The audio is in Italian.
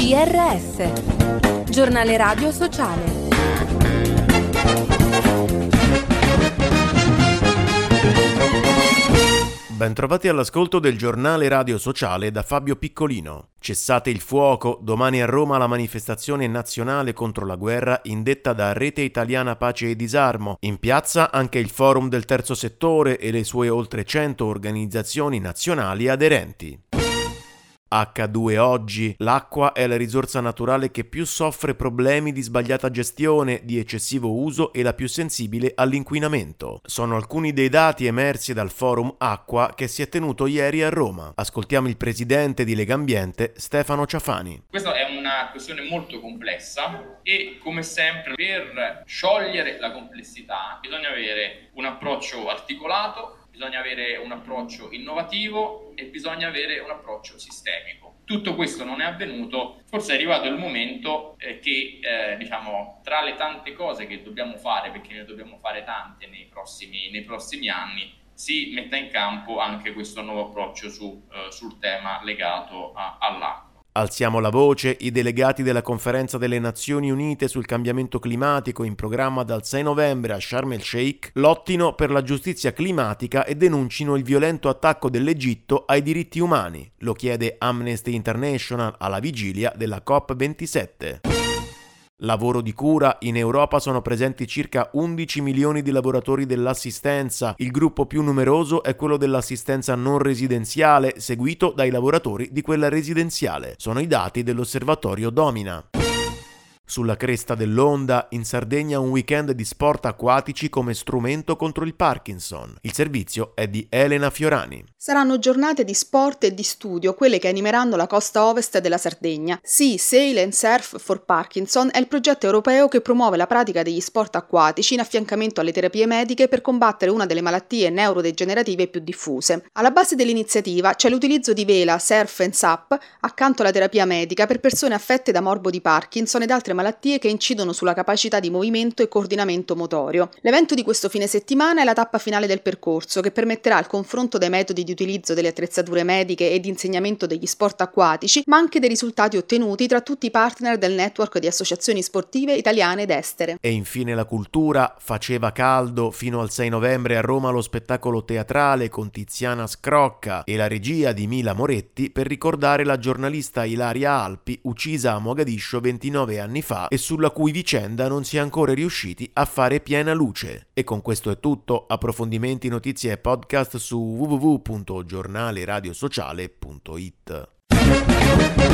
GRS, Giornale Radio Sociale. Bentrovati all'ascolto del Giornale Radio Sociale da Fabio Piccolino. Cessate il fuoco, domani a Roma la manifestazione nazionale contro la guerra indetta da Rete Italiana Pace e Disarmo. In piazza anche il Forum del Terzo Settore e le sue oltre 100 organizzazioni nazionali aderenti. H2 oggi, l'acqua è la risorsa naturale che più soffre problemi di sbagliata gestione, di eccessivo uso e la più sensibile all'inquinamento. Sono alcuni dei dati emersi dal Forum Acqua che si è tenuto ieri a Roma. Ascoltiamo il presidente di Legambiente, Stefano Ciafani. Questa è una questione molto complessa e, come sempre, per sciogliere la complessità bisogna avere un approccio articolato, bisogna avere un approccio innovativo e bisogna avere un approccio sistemico. Tutto questo non è avvenuto, forse è arrivato il momento che tra le tante cose che dobbiamo fare, perché ne dobbiamo fare tante nei prossimi anni, si metta in campo anche questo nuovo approccio sul tema legato all'acqua. Alziamo la voce, i delegati della Conferenza delle Nazioni Unite sul cambiamento climatico in programma dal 6 novembre a Sharm el Sheikh lottino per la giustizia climatica e denuncino il violento attacco dell'Egitto ai diritti umani. Lo chiede Amnesty International alla vigilia della COP27. Lavoro di cura. In Europa sono presenti circa 11 milioni di lavoratori dell'assistenza. Il gruppo più numeroso è quello dell'assistenza non residenziale, seguito dai lavoratori di quella residenziale. Sono i dati dell'osservatorio Domina. Sulla cresta dell'onda, in Sardegna un weekend di sport acquatici come strumento contro il Parkinson. Il servizio è di Elena Fiorani. Saranno giornate di sport e di studio, quelle che animeranno la costa ovest della Sardegna. Sea, Sail and Surf for Parkinson è il progetto europeo che promuove la pratica degli sport acquatici in affiancamento alle terapie mediche per combattere una delle malattie neurodegenerative più diffuse. Alla base dell'iniziativa c'è l'utilizzo di vela, surf and sup, accanto alla terapia medica per persone affette da morbo di Parkinson ed altre malattie che incidono sulla capacità di movimento e coordinamento motorio. L'evento di questo fine settimana è la tappa finale del percorso che permetterà il confronto dei metodi di utilizzo delle attrezzature mediche e di insegnamento degli sport acquatici, ma anche dei risultati ottenuti tra tutti i partner del network di associazioni sportive italiane ed estere. E infine la cultura. Faceva caldo. Fino al 6 novembre a Roma lo spettacolo teatrale con Tiziana Scrocca e la regia di Mila Moretti per ricordare la giornalista Ilaria Alpi, uccisa a Mogadiscio 29 anni fa e sulla cui vicenda non si è ancora riusciti a fare piena luce. E con questo è tutto. Approfondimenti, notizie e podcast su www.giornaleradiosociale.it.